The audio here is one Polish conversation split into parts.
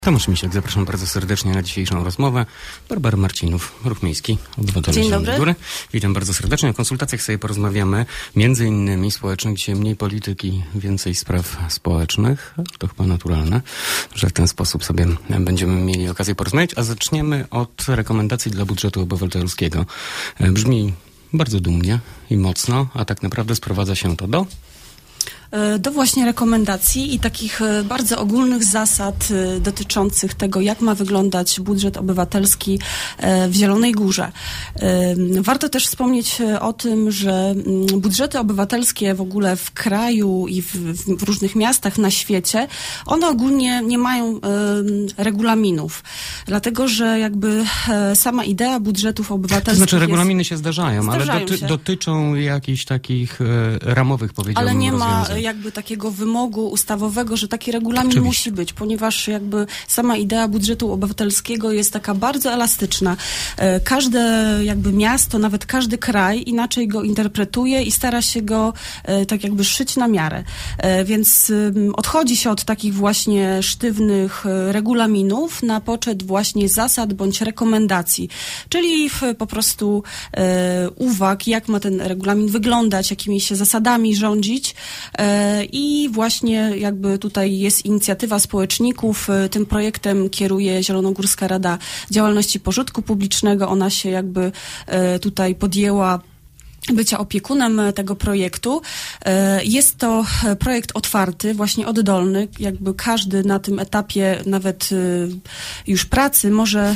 Tomasz Misiak, zapraszam bardzo serdecznie na dzisiejszą rozmowę. Barbara Marcinów, Ruch Miejski, Obywatele Zielonej Góry. Witam bardzo serdecznie. O konsultacjach sobie porozmawiamy, między innymi społecznych, dzisiaj mniej polityki, więcej spraw społecznych. To chyba naturalne, że w ten sposób sobie będziemy mieli okazję porozmawiać. A zaczniemy od rekomendacji dla budżetu obywatelskiego. Brzmi bardzo dumnie i mocno, a tak naprawdę sprowadza się to do właśnie rekomendacji i takich bardzo ogólnych zasad dotyczących tego, jak ma wyglądać budżet obywatelski w Zielonej Górze. Warto też wspomnieć o tym, że budżety obywatelskie w ogóle w kraju i w różnych miastach na świecie, one ogólnie nie mają regulaminów, dlatego że jakby sama idea budżetów obywatelskich to znaczy regulaminy się zdarzają, ale dotyczą jakichś takich ramowych, powiedziałbym, ale nie ma rozwiązań. Jakby takiego wymogu ustawowego, że taki regulamin musi być, ponieważ jakby sama idea budżetu obywatelskiego jest taka bardzo elastyczna. Każde jakby miasto, nawet każdy kraj inaczej go interpretuje i stara się go tak jakby szyć na miarę. Więc odchodzi się od takich właśnie sztywnych regulaminów na poczet właśnie zasad bądź rekomendacji, czyli po prostu uwag, jak ma ten regulamin wyglądać, jakimi się zasadami rządzić. I właśnie jakby tutaj jest inicjatywa społeczników. Tym projektem kieruje Zielonogórska Rada Działalności Pożytku Publicznego. Ona się jakby tutaj podjęła bycia opiekunem tego projektu. Jest to projekt otwarty, właśnie oddolny. Jakby każdy na tym etapie nawet już pracy może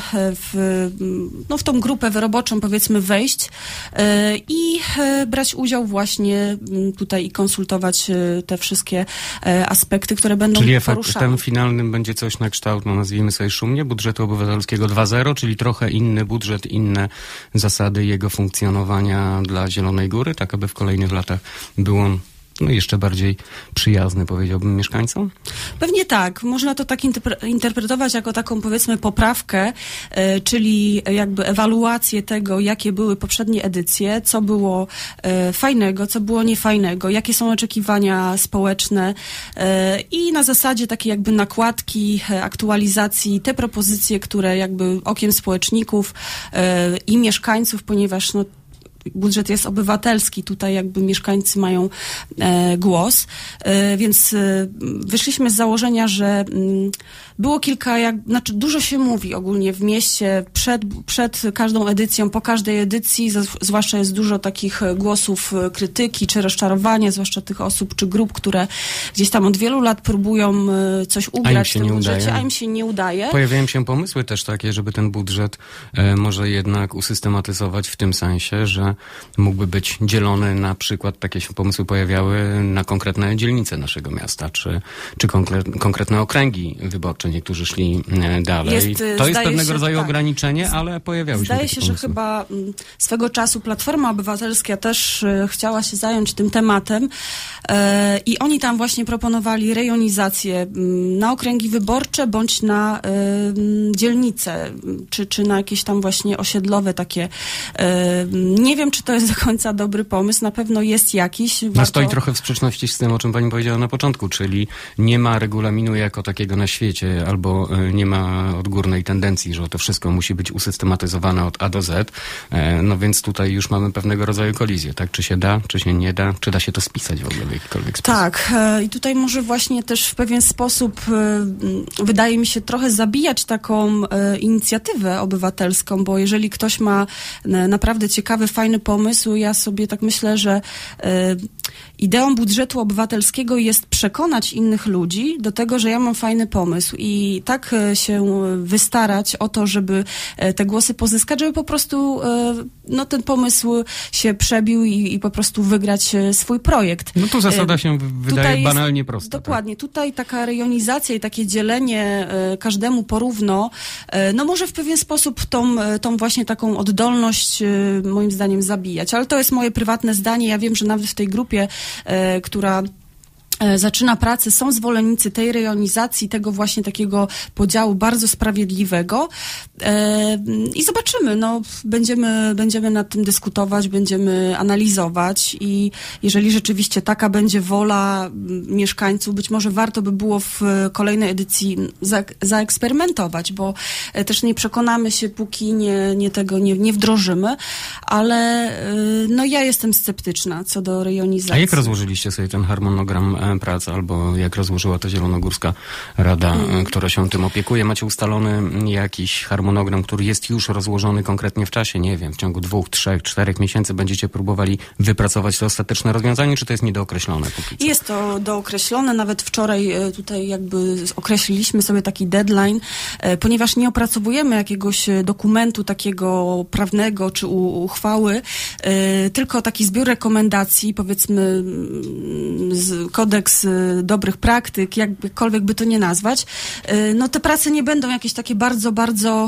w tą grupę wyroboczą powiedzmy wejść i brać udział właśnie tutaj i konsultować te wszystkie aspekty, które będą poruszane. Czyli efektem finalnym będzie coś na kształt, nazwijmy sobie szumnie, budżetu obywatelskiego 2.0, czyli trochę inny budżet, inne zasady jego funkcjonowania dla Zielonej Góry, tak aby w kolejnych latach był on jeszcze bardziej przyjazny, powiedziałbym, mieszkańcom? Pewnie tak. Można to tak interpretować jako taką, powiedzmy, poprawkę, czyli jakby ewaluację tego, jakie były poprzednie edycje, co było fajnego, co było niefajnego, jakie są oczekiwania społeczne i na zasadzie takiej jakby nakładki, aktualizacji, te propozycje, które jakby okiem społeczników i mieszkańców, ponieważ budżet jest obywatelski, tutaj jakby mieszkańcy mają głos, więc wyszliśmy z założenia, że było dużo się mówi ogólnie w mieście przed każdą edycją, po każdej edycji, zwłaszcza jest dużo takich głosów krytyki czy rozczarowania, zwłaszcza tych osób czy grup, które gdzieś tam od wielu lat próbują coś ugrać w tym budżecie, a im się nie udaje. Pojawiają się pomysły też takie, żeby ten budżet może jednak usystematyzować w tym sensie, że mógłby być dzielony, na przykład takie się pomysły pojawiały na konkretne dzielnice naszego miasta, czy konkretne okręgi wyborcze. Niektórzy szli dalej. To jest pewnego rodzaju ograniczenie, ale pojawiały się takie pomysły. Zdaje się, że chyba swego czasu Platforma Obywatelska też chciała się zająć tym tematem i oni tam właśnie proponowali rejonizację na okręgi wyborcze bądź na dzielnice, czy na jakieś tam właśnie osiedlowe takie. Nie wiem, czy to jest do końca dobry pomysł, na pewno jest jakiś. Stoi trochę w sprzeczności z tym, o czym pani powiedziała na początku, czyli nie ma regulaminu jako takiego na świecie, albo nie ma odgórnej tendencji, że to wszystko musi być usystematyzowane od A do Z, no więc tutaj już mamy pewnego rodzaju kolizję, tak? Czy się da, czy się nie da, czy da się to spisać w ogóle w jakikolwiek sposób? Tak, i tutaj może właśnie też w pewien sposób wydaje mi się trochę zabijać taką inicjatywę obywatelską, bo jeżeli ktoś ma naprawdę ciekawy, fajny pomysł, ja sobie tak myślę, że ideą budżetu obywatelskiego jest przekonać innych ludzi do tego, że ja mam fajny pomysł i tak się wystarać o to, żeby te głosy pozyskać, żeby po prostu ten pomysł się przebił i po prostu wygrać swój projekt. No tu zasada się wydaje banalnie prosta. Dokładnie. Tak? Tutaj taka rejonizacja i takie dzielenie każdemu porówno, może w pewien sposób tą właśnie taką oddolność moim zdaniem zabijać. Ale to jest moje prywatne zdanie. Ja wiem, że nawet w tej grupie, która zaczyna pracę, są zwolennicy tej rejonizacji, tego właśnie takiego podziału bardzo sprawiedliwego i zobaczymy, no będziemy nad tym dyskutować, będziemy analizować i jeżeli rzeczywiście taka będzie wola mieszkańców, być może warto by było w kolejnej edycji zaeksperymentować, bo też nie przekonamy się, póki nie wdrożymy, ale no ja jestem sceptyczna co do rejonizacji. A jak rozłożyliście sobie ten harmonogram prac, albo jak rozłożyła to Zielonogórska Rada, która się tym opiekuje? Macie ustalony jakiś harmonogram, który jest już rozłożony konkretnie w czasie? Nie wiem, w ciągu 2, 3, 4 miesięcy będziecie próbowali wypracować to ostateczne rozwiązanie, czy to jest niedookreślone póki co? Jest to dookreślone. Nawet wczoraj tutaj jakby określiliśmy sobie taki deadline, ponieważ nie opracowujemy jakiegoś dokumentu takiego prawnego czy uchwały, tylko taki zbiór rekomendacji, powiedzmy kodeks dobrych praktyk, jakkolwiek by to nie nazwać. No te prace nie będą jakieś takie bardzo, bardzo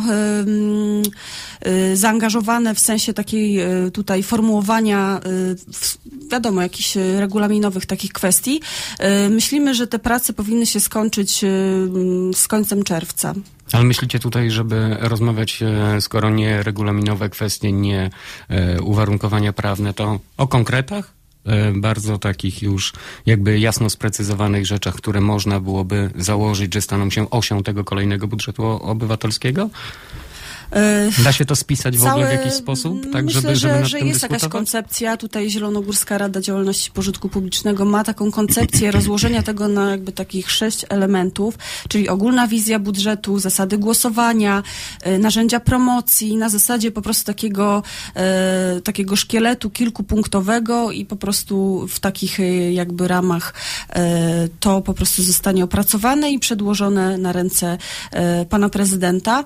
zaangażowane w sensie takiej tutaj formułowania wiadomo, jakichś regulaminowych takich kwestii. Myślimy, że te prace powinny się skończyć z końcem czerwca. Ale myślicie tutaj, żeby rozmawiać, skoro nie regulaminowe kwestie, nie uwarunkowania prawne, to o konkretach? Bardzo takich już jakby jasno sprecyzowanych rzeczach, które można byłoby założyć, że staną się osią tego kolejnego budżetu obywatelskiego? Da się to spisać w ogóle w jakiś sposób? Tak, myślę, żeby nad że tym jest dyskutować? jakaś koncepcja. Tutaj Zielonogórska Rada Działalności Pożytku Publicznego ma taką koncepcję rozłożenia tego na jakby takich 6 elementów, czyli ogólna wizja budżetu, zasady głosowania, narzędzia promocji, na zasadzie po prostu takiego szkieletu kilkupunktowego i po prostu w takich jakby ramach to po prostu zostanie opracowane i przedłożone na ręce pana prezydenta.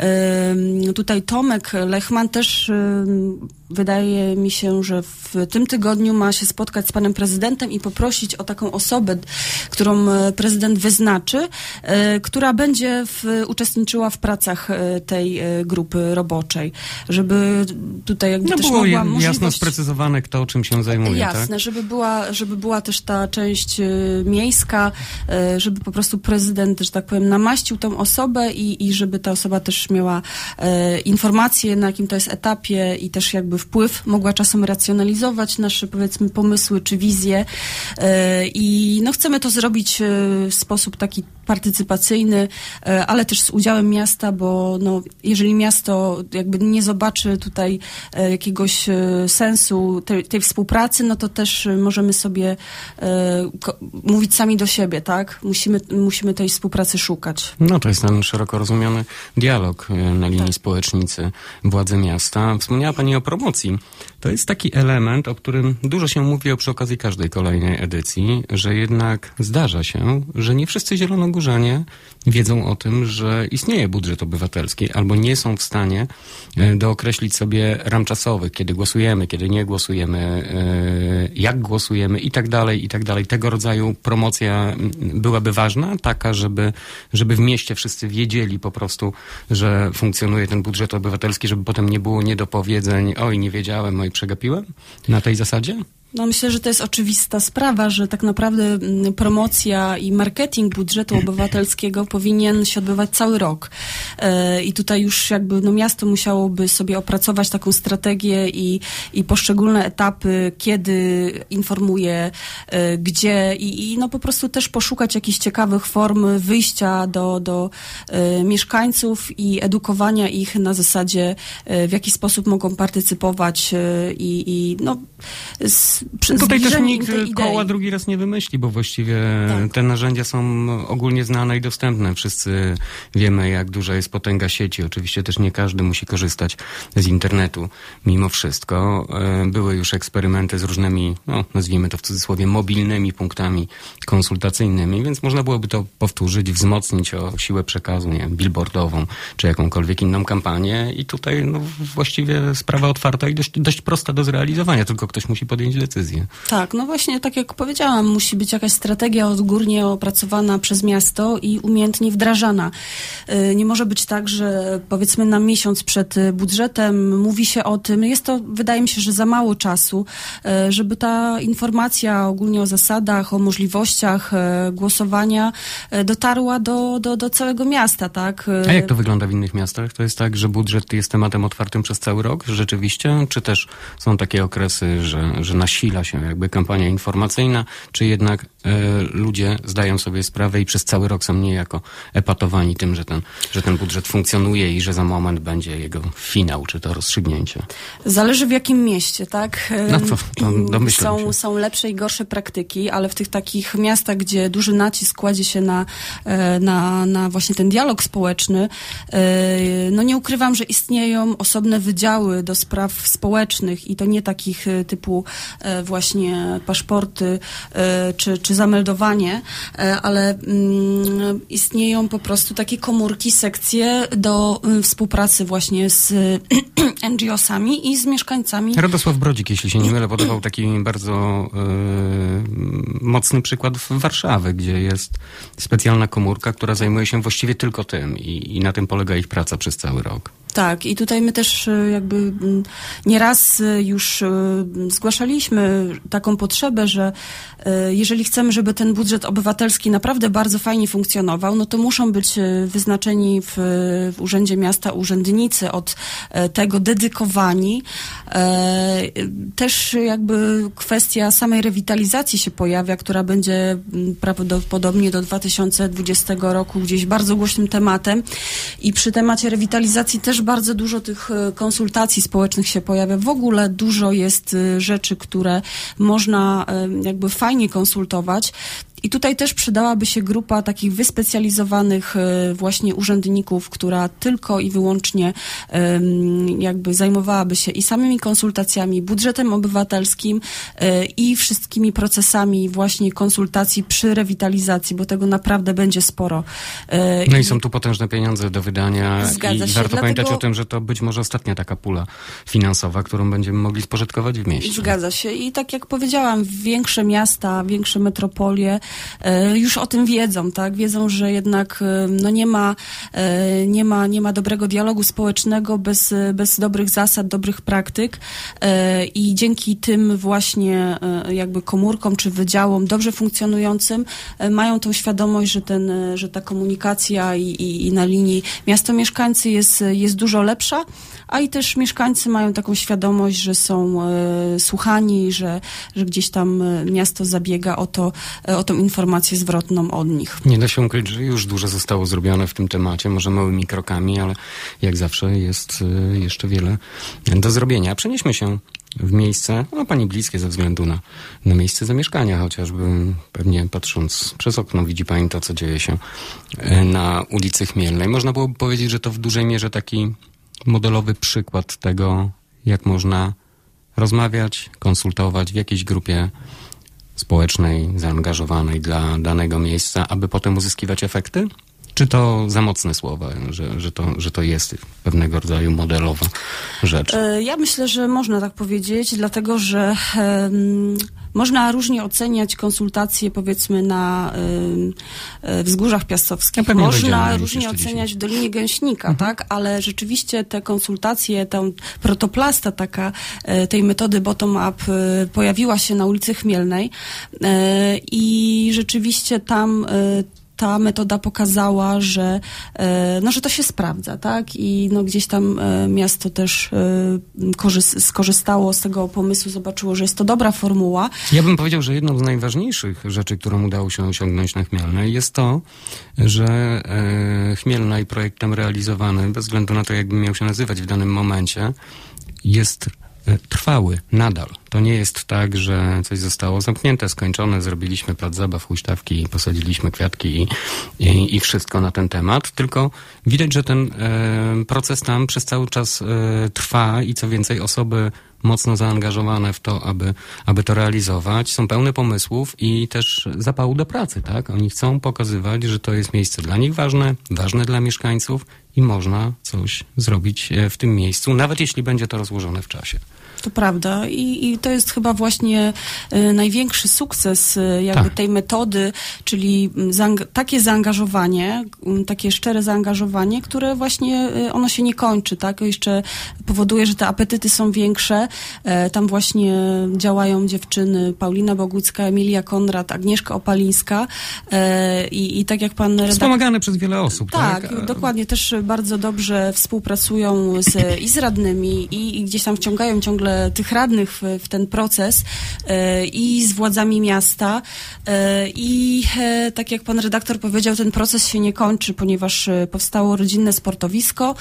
Tutaj Tomek Lechman też wydaje mi się, że w tym tygodniu ma się spotkać z panem prezydentem i poprosić o taką osobę, którą prezydent wyznaczy, która będzie uczestniczyła w pracach tej grupy roboczej, żeby tutaj jakby też było mogła możliwość... jasno sprecyzowane, kto czym się zajmuje. Jasne, tak? żeby była też ta część miejska, żeby po prostu prezydent, że tak powiem, namaścił tą osobę i żeby ta osoba też miała informacje, na jakim to jest etapie i też jakby wpływ, mogła czasem racjonalizować nasze, powiedzmy, pomysły czy wizje i no chcemy to zrobić w sposób taki partycypacyjny, ale też z udziałem miasta, bo no, jeżeli miasto jakby nie zobaczy tutaj jakiegoś sensu tej współpracy, no to też możemy sobie mówić sami do siebie, tak? Musimy tej współpracy szukać. No to jest ten szeroko rozumiany dialog na linii społecznicy władzy miasta. Wspomniała pani o promocji. To jest taki element, o którym dużo się mówi przy okazji każdej kolejnej edycji, że jednak zdarza się, że nie wszyscy zielonogórzanie wiedzą o tym, że istnieje budżet obywatelski, albo nie są w stanie dookreślić sobie ram czasowych, kiedy głosujemy, kiedy nie głosujemy, jak głosujemy i tak dalej, i tak dalej. Tego rodzaju promocja byłaby ważna, taka, żeby w mieście wszyscy wiedzieli po prostu, że funkcjonuje ten budżet obywatelski, żeby potem nie było niedopowiedzeń, oj, nie wiedziałem, oj, przegapiłem? Na tej zasadzie? No myślę, że to jest oczywista sprawa, że tak naprawdę promocja i marketing budżetu obywatelskiego powinien się odbywać cały rok. I tutaj już jakby no miasto musiałoby sobie opracować taką strategię i poszczególne etapy, kiedy informuje, gdzie i no po prostu też poszukać jakichś ciekawych form wyjścia do mieszkańców i edukowania ich na zasadzie, w jaki sposób mogą partycypować i no tutaj też nikt koła drugi raz nie wymyśli, bo właściwie te narzędzia są ogólnie znane i dostępne. Wszyscy wiemy, jak duża jest potęga sieci. Oczywiście też nie każdy musi korzystać z internetu. Mimo wszystko były już eksperymenty z różnymi, no nazwijmy to w cudzysłowie, mobilnymi punktami konsultacyjnymi, więc można byłoby to powtórzyć, wzmocnić o siłę przekazu, nie wiem, billboardową, czy jakąkolwiek inną kampanię i tutaj no, właściwie sprawa otwarta i dość prosta do zrealizowania, tylko ktoś musi podjąć decyzję. decyzje. Tak, no właśnie, tak jak powiedziałam, musi być jakaś strategia odgórnie opracowana przez miasto i umiejętnie wdrażana. Nie może być tak, że powiedzmy na miesiąc przed budżetem mówi się o tym, jest to, wydaje mi się, że za mało czasu, żeby ta informacja ogólnie o zasadach, o możliwościach głosowania dotarła do całego miasta, tak? A jak to wygląda w innych miastach? To jest tak, że budżet jest tematem otwartym przez cały rok rzeczywiście? Czy też są takie okresy, że nasila się jakby kampania informacyjna, czy jednak ludzie zdają sobie sprawę i przez cały rok są niejako epatowani tym, że ten budżet funkcjonuje i że za moment będzie jego finał, czy to rozstrzygnięcie? Zależy w jakim mieście, tak? No to domyślam się. Są lepsze i gorsze praktyki, ale w tych takich miastach, gdzie duży nacisk kładzie się na właśnie ten dialog społeczny, no nie ukrywam, że istnieją osobne wydziały do spraw społecznych i to nie takich typu właśnie paszporty czy zameldowanie, ale istnieją po prostu takie komórki, sekcje do współpracy właśnie z NGO-sami i z mieszkańcami. Radosław Brodzik, jeśli się nie mylę, podawał taki bardzo mocny przykład w Warszawie, gdzie jest specjalna komórka, która zajmuje się właściwie tylko tym i na tym polega ich praca przez cały rok. Tak, i tutaj my też jakby nieraz już zgłaszaliśmy taką potrzebę, że jeżeli chcemy, żeby ten budżet obywatelski naprawdę bardzo fajnie funkcjonował, no to muszą być wyznaczeni w Urzędzie Miasta urzędnicy od tego dedykowani. Też jakby kwestia samej rewitalizacji się pojawia, która będzie prawdopodobnie do 2020 roku gdzieś bardzo głośnym tematem i przy temacie rewitalizacji też bardzo dużo tych konsultacji społecznych się pojawia. W ogóle dużo jest rzeczy, które można jakby fajnie konsultować. I tutaj też przydałaby się grupa takich wyspecjalizowanych właśnie urzędników, która tylko i wyłącznie jakby zajmowałaby się i samymi konsultacjami, budżetem obywatelskim i wszystkimi procesami właśnie konsultacji przy rewitalizacji, bo tego naprawdę będzie sporo. No i są tu potężne pieniądze do wydania. Zgadza się. Warto pamiętać o tym, że to być może ostatnia taka pula finansowa, którą będziemy mogli spożytkować w mieście. Zgadza się. I tak jak powiedziałam, większe miasta, większe metropolie już o tym wiedzą, tak? Wiedzą, że jednak no nie ma dobrego dialogu społecznego bez dobrych zasad, dobrych praktyk i dzięki tym właśnie jakby komórkom czy wydziałom dobrze funkcjonującym mają tą świadomość, że ta komunikacja i na linii miasto-mieszkańcy jest dużo lepsza, a i też mieszkańcy mają taką świadomość, że są słuchani, że gdzieś tam miasto zabiega o tą informację zwrotną od nich. Nie da się ukryć, że już dużo zostało zrobione w tym temacie, może małymi krokami, ale jak zawsze jest jeszcze wiele do zrobienia. Przenieśmy się w miejsce, pani bliskie ze względu na miejsce zamieszkania, chociażby pewnie patrząc przez okno widzi pani to, co dzieje się na ulicy Chmielnej. Można byłoby powiedzieć, że to w dużej mierze taki modelowy przykład tego, jak można rozmawiać, konsultować w jakiejś grupie społecznej, zaangażowanej dla danego miejsca, aby potem uzyskiwać efekty? Czy to za mocne słowa, że to jest pewnego rodzaju modelowa rzecz? Ja myślę, że można tak powiedzieć, dlatego że można różnie oceniać konsultacje, powiedzmy, na Wzgórzach Piastowskich. Można różnie oceniać w Dolinie Gęśnika, tak? Ale rzeczywiście te konsultacje, ta protoplasta taka tej metody bottom-up pojawiła się na ulicy Chmielnej i rzeczywiście tam ta metoda pokazała, że to się sprawdza, tak? I gdzieś tam miasto też skorzystało z tego pomysłu, zobaczyło, że jest to dobra formuła. Ja bym powiedział, że jedną z najważniejszych rzeczy, którą udało się osiągnąć na Chmielnej, jest to, że Chmielna i projekt tam realizowany, bez względu na to, jakby miał się nazywać w danym momencie, jest trwały nadal. To nie jest tak, że coś zostało zamknięte, skończone, zrobiliśmy plac zabaw, huśtawki, posadziliśmy kwiatki i wszystko na ten temat, tylko widać, że ten proces tam przez cały czas trwa i co więcej osoby mocno zaangażowane w to, aby to realizować, są pełne pomysłów i też zapału do pracy, tak? Oni chcą pokazywać, że to jest miejsce dla nich ważne dla mieszkańców i można coś zrobić w tym miejscu, nawet jeśli będzie to rozłożone w czasie. To prawda i to jest chyba właśnie największy sukces jakby tej metody, czyli takie zaangażowanie, takie szczere zaangażowanie, które właśnie ono się nie kończy, tak? Jeszcze powoduje, że te apetyty są większe. Tam właśnie działają dziewczyny Paulina Bogucka, Emilia Konrad, Agnieszka Opalińska i tak jak pan redaktor... Wspomagane przez wiele osób, tak? Tak, dokładnie. Też bardzo dobrze współpracują i z radnymi i gdzieś tam wciągają ciągle tych radnych w ten proces i z władzami miasta i tak jak pan redaktor powiedział, ten proces się nie kończy, ponieważ powstało rodzinne sportowisko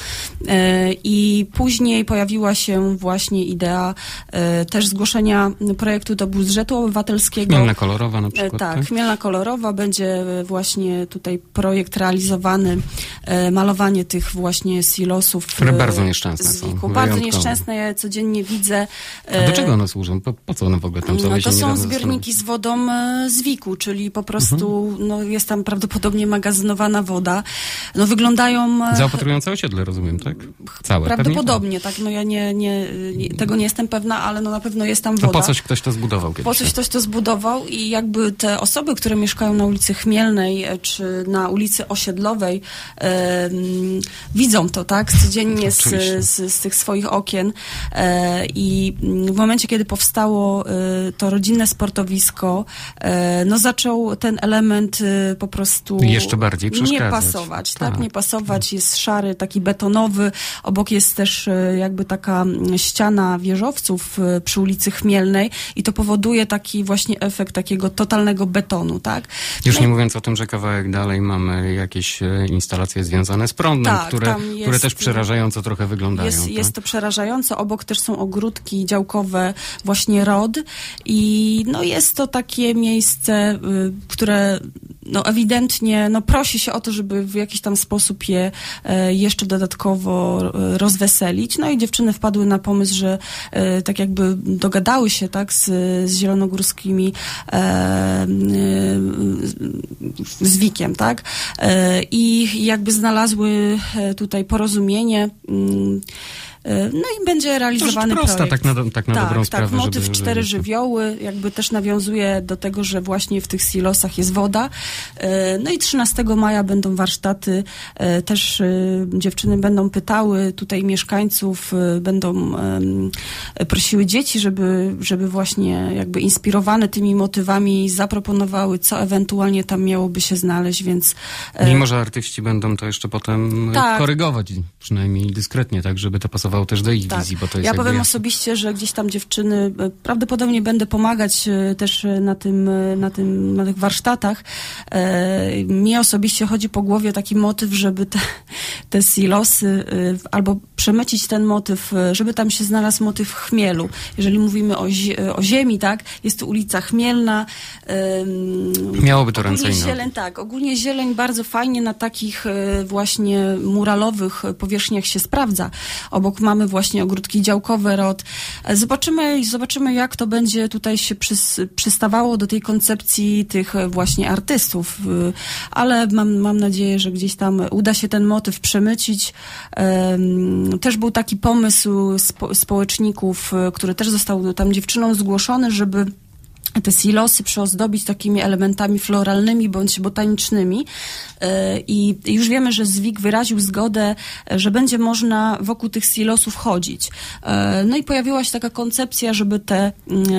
i później pojawiła się właśnie idea też zgłoszenia projektu do budżetu obywatelskiego. Chmielna Kolorowa na przykład. Tak, Chmielna Kolorowa, będzie właśnie tutaj projekt realizowany, malowanie tych właśnie silosów. Które bardzo nieszczęsne są. Bardzo nieszczęsne, ja codziennie widzę. A do czego one służą? Po co one w ogóle tam są? To są zbiorniki z wodą z WIK-u, czyli po prostu jest tam prawdopodobnie magazynowana woda. No wyglądają... Zaopatrują całe osiedle, rozumiem, tak? Całe. Prawdopodobnie, tak. No ja tego nie jestem pewna, ale no na pewno jest tam woda. To po coś ktoś to zbudował kiedyś. Po coś ktoś to zbudował i jakby te osoby, które mieszkają na ulicy Chmielnej czy na ulicy Osiedlowej widzą to, tak? Codziennie z tych swoich okien i w momencie, kiedy powstało to rodzinne sportowisko, no zaczął ten element po prostu jeszcze bardziej przeszkadzać. Nie pasować, tak? Nie pasować, jest szary, taki betonowy, obok jest też jakby taka ściana wieżowców przy ulicy Chmielnej i to powoduje taki właśnie efekt takiego totalnego betonu, tak? Już nie mówiąc o tym, że kawałek dalej mamy jakieś instalacje związane z prądem, które też przerażająco trochę wyglądają. Jest to przerażające. Obok też są ogródki działkowe, właśnie ROD i no jest to takie miejsce, które no ewidentnie prosi się o to, żeby w jakiś tam sposób je jeszcze dodatkowo rozweselić. No i dziewczyny wpadły na pomysł, że tak jakby dogadały się, tak, z zielonogórskimi z WIK-iem, tak, i jakby znalazły tutaj porozumienie. No i będzie realizowany prosta, projekt. Tak na dobrą sprawę. Tak, motyw 4 żywioły jakby też nawiązuje do tego, że właśnie w tych silosach jest woda. No i 13 maja będą warsztaty. Też dziewczyny będą pytały tutaj mieszkańców, będą prosiły dzieci, żeby właśnie jakby inspirowane tymi motywami zaproponowały, co ewentualnie tam miałoby się znaleźć, więc... Mimo, że artyści będą to jeszcze potem korygować, przynajmniej dyskretnie, tak, żeby to pasowało też do ich wizji, bo to jest... Ja powiem osobiście, że gdzieś tam dziewczyny, prawdopodobnie będę pomagać też na tych warsztatach. Mnie osobiście chodzi po głowie taki motyw, żeby te silosy albo przemycić ten motyw, żeby tam się znalazł motyw chmielu. Jeżeli mówimy o ziemi, tak, jest to ulica Chmielna. Miałoby to ręce inne. Zieleń, tak, ogólnie zieleń bardzo fajnie na takich właśnie muralowych powierzchniach się sprawdza. Obok mamy właśnie ogródki działkowe, ROD. Zobaczymy, jak to będzie tutaj się przystawało do tej koncepcji tych właśnie artystów. Ale mam nadzieję, że gdzieś tam uda się ten motyw przemycić. Też był taki pomysł społeczników, który też został tam dziewczynom zgłoszony, żeby te silosy przyozdobić takimi elementami floralnymi bądź botanicznymi i już wiemy, że ZWIK wyraził zgodę, że będzie można wokół tych silosów chodzić. No i pojawiła się taka koncepcja, żeby te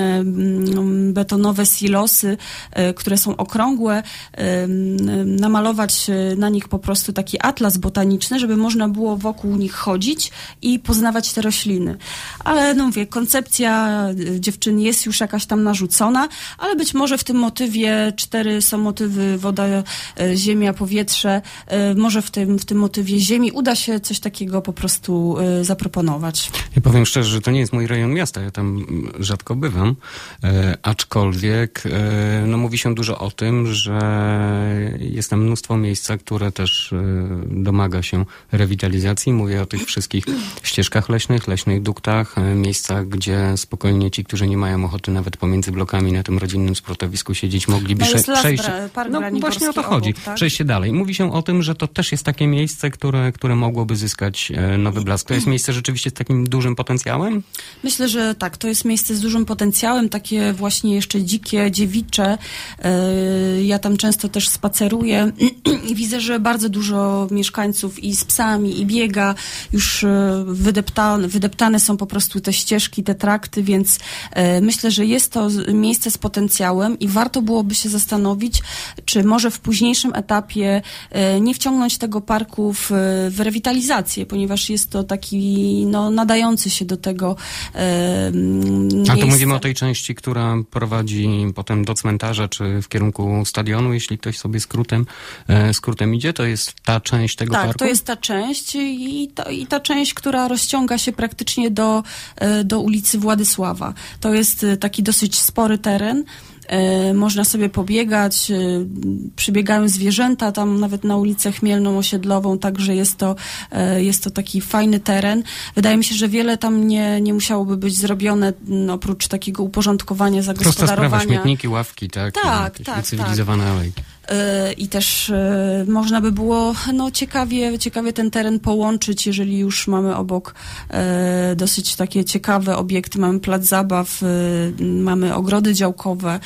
betonowe silosy, które są okrągłe, namalować na nich po prostu taki atlas botaniczny, żeby można było wokół nich chodzić i poznawać te rośliny. Ale no mówię, koncepcja dziewczyn jest już jakaś tam narzucona, ale być może w tym motywie 4 są motywy woda, ziemia, powietrze. Może w tym motywie ziemi uda się coś takiego po prostu zaproponować. Ja powiem szczerze, że to nie jest mój rejon miasta. Ja tam rzadko bywam, aczkolwiek mówi się dużo o tym, że jest tam mnóstwo miejsca, które też domaga się rewitalizacji. Mówię o tych wszystkich ścieżkach leśnych duktach, miejscach, gdzie spokojnie ci, którzy nie mają ochoty nawet pomiędzy blokami sami na tym rodzinnym sportowisku siedzieć, mogliby przejść... No właśnie o to chodzi. Obok, tak? Przejście dalej. Mówi się o tym, że to też jest takie miejsce, które mogłoby zyskać nowy blask. To jest miejsce rzeczywiście z takim dużym potencjałem? Myślę, że tak. To jest miejsce z dużym potencjałem, takie właśnie jeszcze dzikie, dziewicze. Ja tam często też spaceruję i widzę, że bardzo dużo mieszkańców i z psami, i biega. Już wydeptane są po prostu te ścieżki, te trakty, więc myślę, że jest to miejsce z potencjałem i warto byłoby się zastanowić, czy może w późniejszym etapie nie wciągnąć tego parku w rewitalizację, ponieważ jest to taki nadający się do tego miejsca. A to mówimy o tej części, która prowadzi potem do cmentarza, czy w kierunku stadionu, jeśli ktoś sobie skrótem idzie, to jest ta część tego parku? Tak, to jest ta część i ta część, która rozciąga się praktycznie do ulicy Władysława. To jest taki dosyć spory teren. Można sobie pobiegać, przybiegają zwierzęta tam nawet na ulicę Chmielną Osiedlową, także jest to taki fajny teren. Wydaje mi się, że wiele tam nie musiałoby być zrobione, oprócz takiego uporządkowania, zagospodarowania. Prosta sprawa, śmietniki, ławki, tak? Tak. Cywilizowane alejki. I też można by było ciekawie ten teren połączyć, jeżeli już mamy obok dosyć takie ciekawe obiekty, mamy plac zabaw, mamy ogrody działkowe,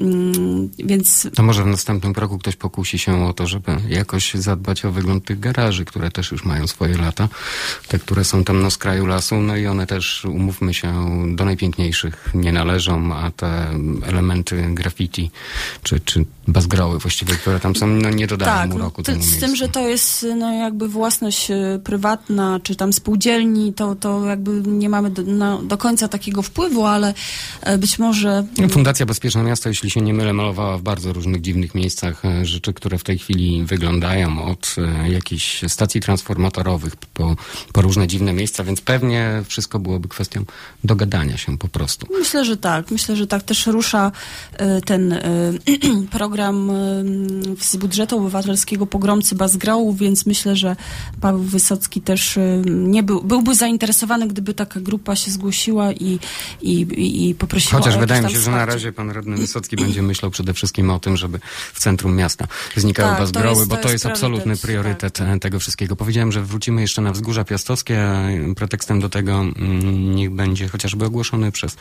więc... To może w następnym roku ktoś pokusi się o to, żeby jakoś zadbać o wygląd tych garaży, które też już mają swoje lata, te, które są tam na skraju lasu, no i one też, umówmy się, do najpiękniejszych nie należą, a te elementy graffiti, czy bazgroły właściwie, które tam są, nie dodają uroku temu miejscu. Z tym, że to jest jakby własność prywatna, czy tam spółdzielni, to jakby nie mamy do końca takiego wpływu, ale być może... Fundacja Bezpieczne Miasto, jeśli się nie mylę, malowała w bardzo różnych dziwnych miejscach rzeczy, które w tej chwili wyglądają od jakichś stacji transformatorowych po różne dziwne miejsca, więc pewnie wszystko byłoby kwestią dogadania się po prostu. Myślę, że tak. Też rusza ten program z budżetu obywatelskiego Pogromcy Bazgrołów, więc myślę, że Paweł Wysocki też byłby zainteresowany, gdyby taka grupa się zgłosiła i poprosiła Chociaż o wydaje mi się, wsparcie. że na razie pan radny Wysocki będzie myślał przede wszystkim o tym, żeby w centrum miasta znikały bazgroły, bo to jest absolutny priorytet tego wszystkiego. Powiedziałem, że wrócimy jeszcze na Wzgórza Piastowskie. Pretekstem do tego niech będzie chociażby ogłoszony przez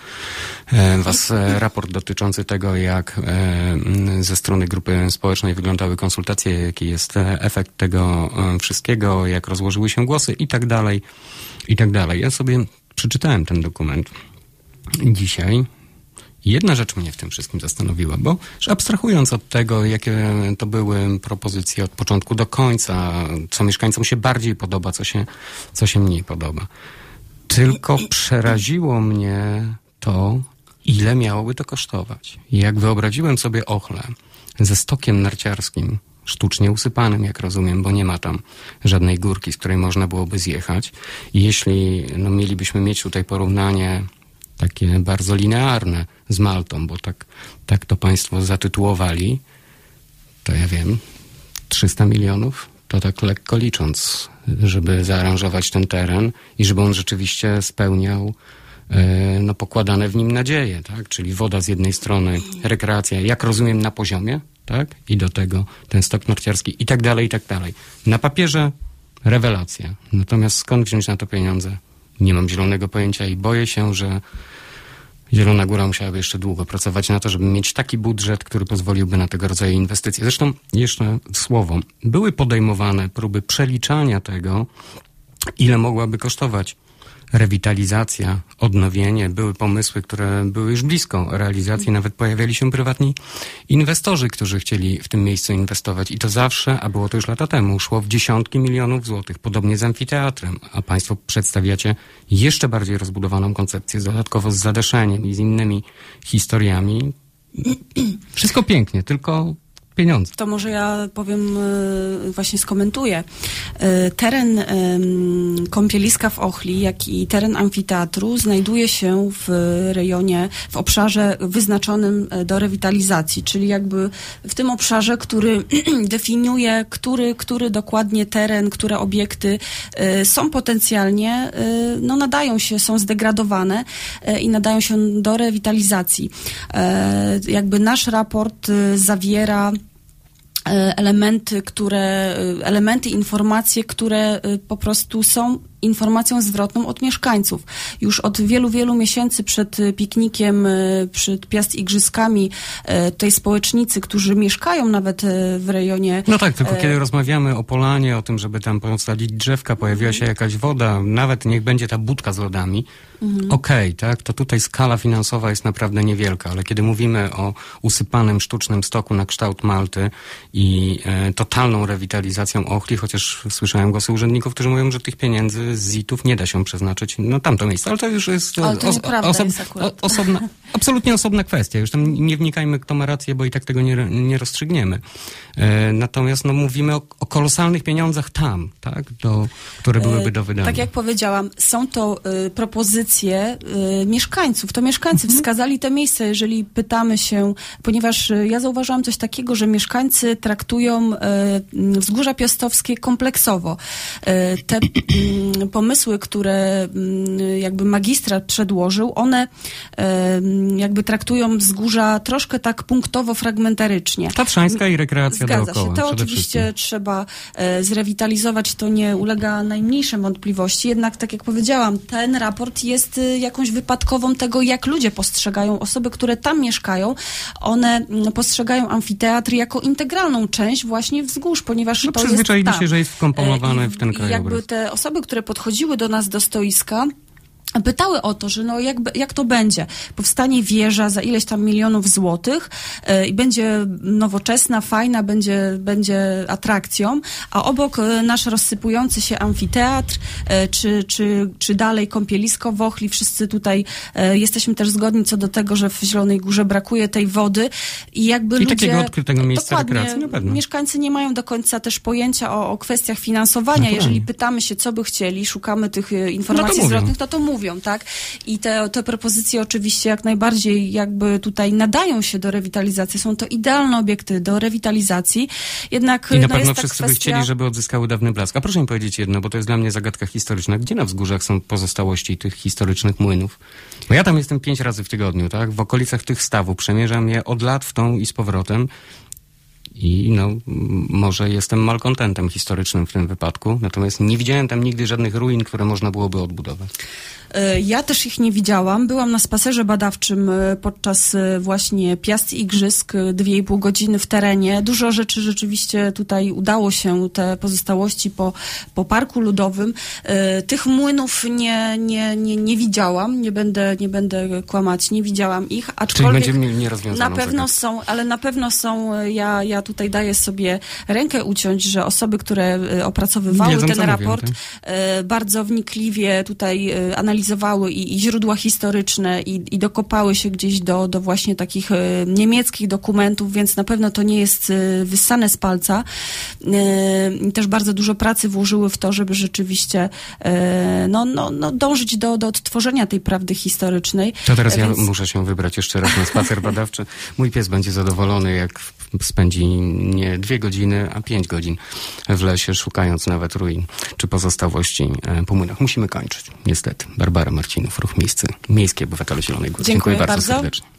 was raport dotyczący tego, jak ze strony grupy społecznej wyglądały konsultacje, jaki jest efekt tego wszystkiego, jak rozłożyły się głosy i tak dalej, i tak dalej. Ja sobie przeczytałem ten dokument dzisiaj. Jedna rzecz mnie w tym wszystkim zastanowiła, bo abstrahując od tego, jakie to były propozycje od początku do końca, co mieszkańcom się bardziej podoba, co się mniej podoba, tylko przeraziło mnie to, ile miałoby to kosztować. Jak wyobraziłem sobie Ochlę ze stokiem narciarskim, sztucznie usypanym, jak rozumiem, bo nie ma tam żadnej górki, z której można byłoby zjechać. I jeśli mielibyśmy mieć tutaj porównanie takie bardzo linearne z Maltą, bo tak to państwo zatytułowali, to ja wiem, 300 milionów, to tak lekko licząc, żeby zaaranżować ten teren i żeby on rzeczywiście spełniał pokładane w nim nadzieje, tak? Czyli woda z jednej strony, rekreacja, jak rozumiem, na poziomie, tak? I do tego ten stok narciarski i tak dalej, i tak dalej. Na papierze rewelacja. Natomiast skąd wziąć na to pieniądze? Nie mam zielonego pojęcia i boję się, że Zielona Góra musiałaby jeszcze długo pracować na to, żeby mieć taki budżet, który pozwoliłby na tego rodzaju inwestycje. Zresztą, jeszcze słowo, były podejmowane próby przeliczania tego, ile mogłaby kosztować rewitalizacja, odnowienie. Były pomysły, które były już blisko realizacji. Nawet pojawiali się prywatni inwestorzy, którzy chcieli w tym miejscu inwestować. I to zawsze, a było to już lata temu, szło w dziesiątki milionów złotych. Podobnie z amfiteatrem. A państwo przedstawiacie jeszcze bardziej rozbudowaną koncepcję, dodatkowo z zadeszeniem i z innymi historiami. Wszystko pięknie, tylko pieniądze. To może ja powiem, właśnie skomentuję. Teren kąpieliska w Ochli, jak i teren amfiteatru znajduje się w rejonie, w obszarze wyznaczonym do rewitalizacji, czyli jakby w tym obszarze, który definiuje, który dokładnie teren, które obiekty są potencjalnie, nadają się, są zdegradowane i nadają się do rewitalizacji. Jakby nasz raport zawiera informacje, które po prostu są informacją zwrotną od mieszkańców. Już od wielu, wielu miesięcy przed piknikiem, przed Piast Igrzyskami, tej społecznicy, którzy mieszkają nawet w rejonie... No tak, tylko kiedy rozmawiamy o polanie, o tym, żeby tam posadzić drzewka, pojawiła się jakaś woda, nawet niech będzie ta budka z lodami, okej, tak, to tutaj skala finansowa jest naprawdę niewielka, ale kiedy mówimy o usypanym sztucznym stoku na kształt Malty i totalną rewitalizacją Ochli, chociaż słyszałem głosy urzędników, którzy mówią, że tych pieniędzy z ZIT-ów nie da się przeznaczyć na tamto miejsce, ale to już jest absolutnie osobna kwestia. Już tam nie wnikajmy, kto ma rację, bo i tak tego nie rozstrzygniemy. Natomiast mówimy o kolosalnych pieniądzach tam, tak, które byłyby do wydania. Tak jak powiedziałam, są to propozycje mieszkańców. To mieszkańcy wskazali te miejsca, jeżeli pytamy się, ponieważ ja zauważyłam coś takiego, że mieszkańcy traktują Wzgórza Piastowskie kompleksowo. Te pomysły, które jakby magistrat przedłożył, one jakby traktują wzgórza troszkę tak punktowo, fragmentarycznie. Tatrzańska i rekreacja dookoła. Zgadza się. To oczywiście trzeba zrewitalizować, to nie ulega najmniejszej wątpliwości. Jednak, tak jak powiedziałam, ten raport jest jakąś wypadkową tego, jak ludzie postrzegają, osoby, które tam mieszkają, one postrzegają amfiteatr jako integralną część właśnie wzgórz, ponieważ to jest przyzwyczaili się, że jest wkomponowany w ten krajobraz. Jakby te osoby, które podchodziły do nas do stoiska, pytały o to, że jak to będzie? Powstanie wieża za ileś tam milionów złotych i będzie nowoczesna, fajna, będzie atrakcją, a obok nasz rozsypujący się amfiteatr, czy dalej kąpielisko w Ochli. Wszyscy tutaj jesteśmy też zgodni co do tego, że w Zielonej Górze brakuje tej wody i jakby ludzie... takiego odkrytego miejsca rekreacji, na pewno. Mieszkańcy nie mają do końca też pojęcia o kwestiach finansowania. Jeżeli pytamy się, co by chcieli, szukamy tych informacji zwrotnych, to mówią, tak? I te propozycje oczywiście jak najbardziej jakby tutaj nadają się do rewitalizacji. Są to idealne obiekty do rewitalizacji. Jednak i na pewno jest wszyscy by chcieli, żeby odzyskały dawny blask. A proszę mi powiedzieć jedno, bo to jest dla mnie zagadka historyczna. Gdzie na wzgórzach są pozostałości tych historycznych młynów? Bo ja tam jestem 5 razy w tygodniu, tak? W okolicach tych stawów. Przemierzam je od lat w tą i z powrotem. I może jestem malkontentem historycznym w tym wypadku, natomiast nie widziałem tam nigdy żadnych ruin, które można byłoby odbudować. Ja też ich nie widziałam. Byłam na spacerze badawczym podczas właśnie Piast Igrzysk, 2,5 godziny w terenie. Dużo rzeczy rzeczywiście tutaj udało się, te pozostałości po Parku Ludowym. Tych młynów nie widziałam, nie będę kłamać, nie widziałam ich, aczkolwiek czyli będzie nierozwiązaną na pewno są, ja tutaj daję sobie rękę uciąć, że osoby, które opracowywały ten raport, bardzo wnikliwie tutaj analizowały i źródła historyczne i dokopały się gdzieś do właśnie takich niemieckich dokumentów, więc na pewno to nie jest wyssane z palca. Też bardzo dużo pracy włożyły w to, żeby rzeczywiście dążyć do odtworzenia tej prawdy historycznej. To teraz ja muszę się wybrać jeszcze raz na spacer badawczy. Mój pies będzie zadowolony, jak spędzi nie 2 godziny, a 5 godzin w lesie, szukając nawet ruin czy pozostałości po młynach. Musimy kończyć, niestety. Barbara Marcinów, Ruch Miejski, Obywatele Zielonej Góry. Dziękuję bardzo serdecznie.